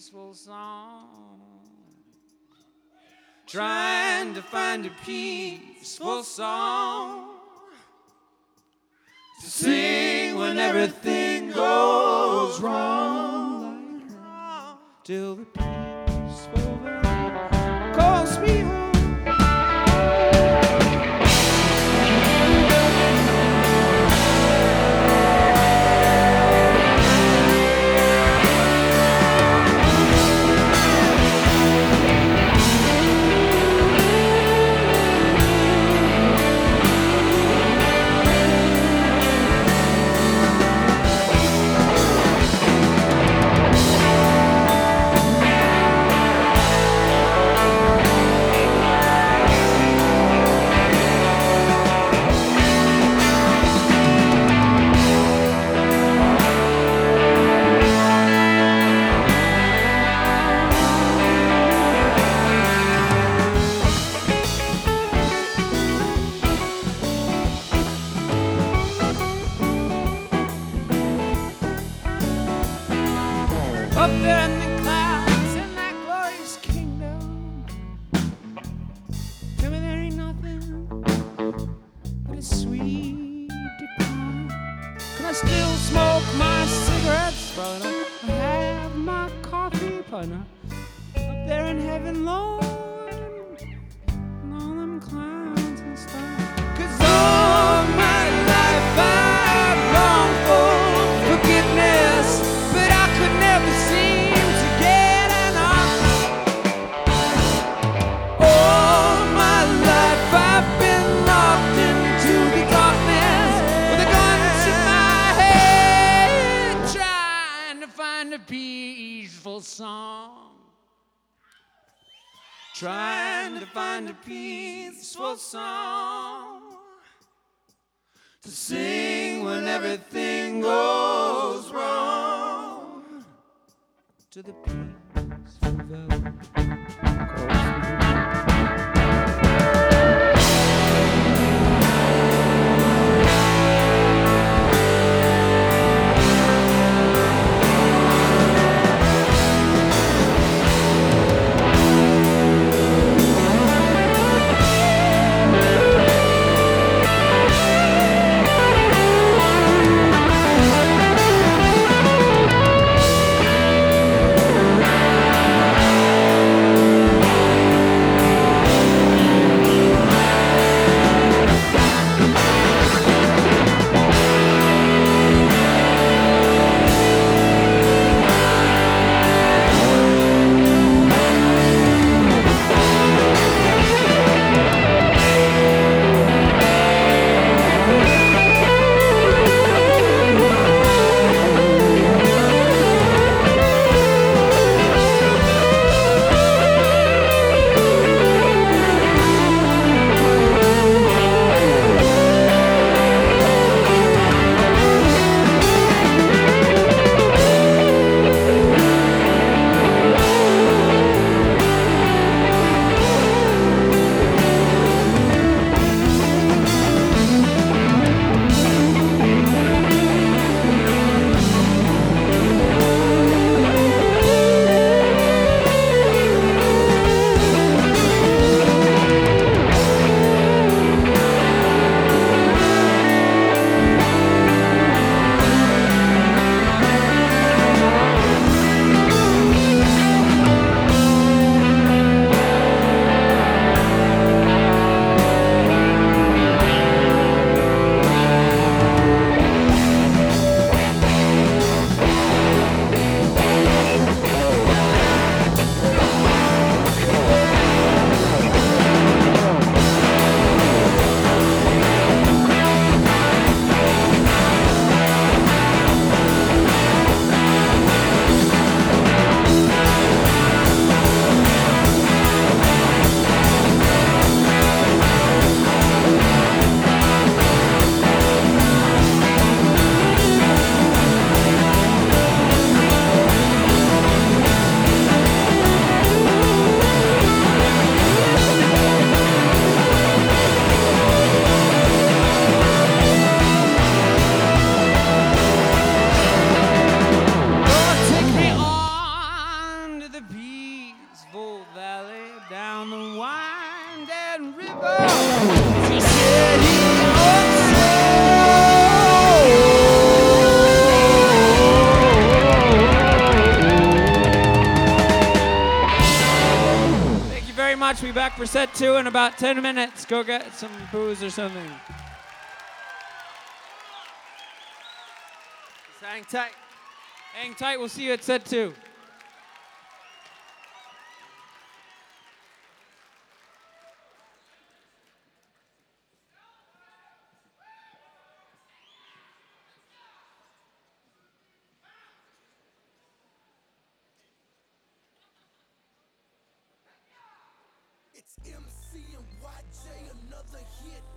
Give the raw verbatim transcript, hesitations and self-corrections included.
peaceful song. Trying to find a peaceful song to sing when everything goes wrong, till the peaceful valley calls me home. Up there in the clouds in that glorious kingdom, tell me there ain't nothing but a sweet decline. Can I still smoke my cigarettes? Probably not. I have my coffee, probably not. Up there in heaven, Lord, and all them clouds and stuff. 'Cause all my life I've longed for forgiveness, but I could never seem to get enough. All my life I've been locked into the darkness with a gun to my head, trying to find a peaceful song. Trying to find a peaceful song to sing when everything goes wrong, to the peaceful valley calls me. much. Be back for set two in about ten minutes. Go get some booze or something. Just hang tight. Hang tight. We'll see you at set two. It's M C and Y J, another hit.